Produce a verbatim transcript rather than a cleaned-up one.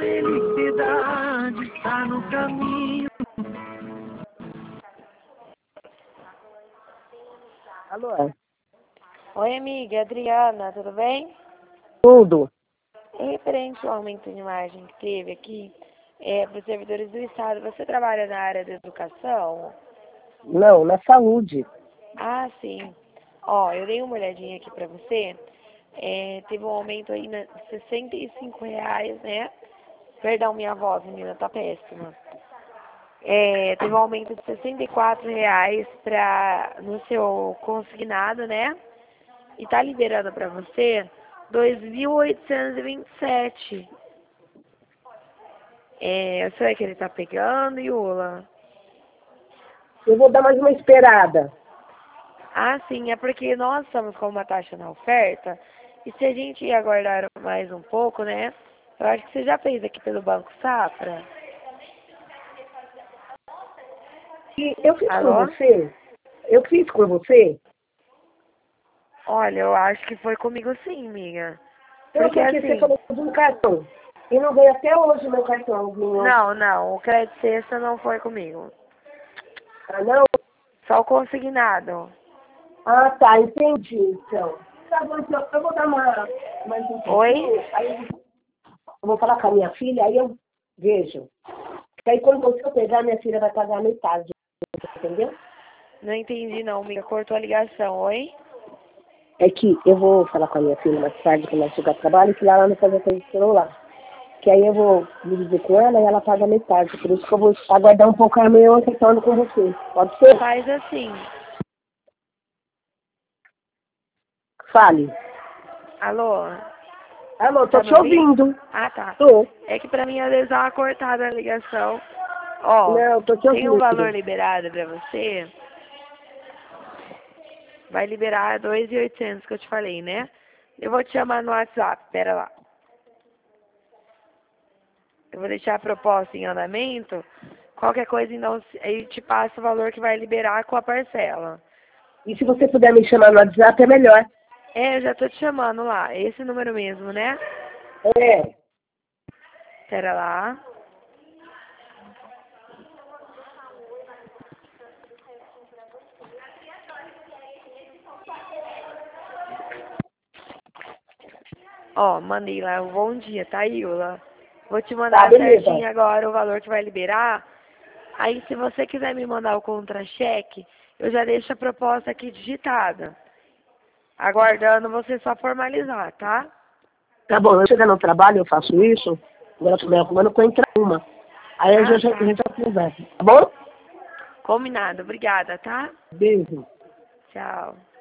felicidade está no caminho. Alô? Oi, amiga, Adriana, tudo bem? Tudo. É referente ao aumento de margem que teve aqui é, para os servidores do Estado, você trabalha na área da educação? Não, na saúde. Ah, sim. Ó, eu dei uma olhadinha aqui para você. É, teve um aumento aí de sessenta e cinco reais, né? Perdão, minha voz, menina, tá péssima. É, teve um aumento de sessenta e quatro reais pra, no seu consignado, né? E tá liberando para você dois mil oitocentos e vinte e sete. É, você vai querer tá pegando, Yula? Eu vou dar mais uma esperada. Ah, sim, é porque nós estamos com uma taxa na oferta. E se a gente aguardar mais um pouco, né? Eu acho que você já fez aqui pelo Banco Safra. E eu fiz com Alô? você? Eu fiz com você? Olha, eu acho que foi comigo sim, minha. Não, Porque porque você assim, falou de um cartão. E não veio até hoje meu cartão. não, não, o crédito sexta não foi comigo. Ah, não? Só o consignado. Ah, tá, entendi, então. Tá bom, então, eu vou dar uma, mais um pouquinho, Oi? aí eu vou falar com a minha filha, aí eu vejo. Porque aí quando você pegar, minha filha vai pagar a metade, entendeu? Não entendi não, amiga. Cortou a ligação. Oi? É que eu vou falar com a minha filha mais tarde, quando ela chegar do trabalho, que lá ela não fazer coisa do celular. Que aí eu vou me dizer com ela e ela paga a metade. Por isso que eu vou aguardar um pouco, amanhã eu retorno com você. Pode ser? Faz assim. Fale. Alô? Alô, tô Tá me te ouvindo? ouvindo. Ah, tá. Tô. É que pra mim às vezes dá uma cortada a ligação. Ó, Não, tô te tem um ouvindo. valor liberado pra você. Vai liberar dois mil e oitocentos que eu te falei, né? Eu vou te chamar no WhatsApp. Pera lá. Eu vou deixar a proposta em andamento. Qualquer coisa, então, aí te passa o valor que vai liberar com a parcela. E se você puder me chamar no WhatsApp, é melhor. É, eu já tô te chamando lá. Esse número mesmo, né? É. Pera lá. Ó, mandei lá um bom dia, tá, Yula? Vou te Tá, mandar beleza. certinho agora o valor que vai liberar. Aí, se você quiser me mandar o contra-cheque, eu já deixo a proposta aqui digitada. Aguardando você só formalizar, tá? Tá bom, eu chegar no trabalho, eu faço isso. Agora eu tô me arrumando pra entrar uma. Aí a Ah, gente, a tá. gente já conversa. Tá bom? Combinado. Obrigada, tá? Beijo. Tchau.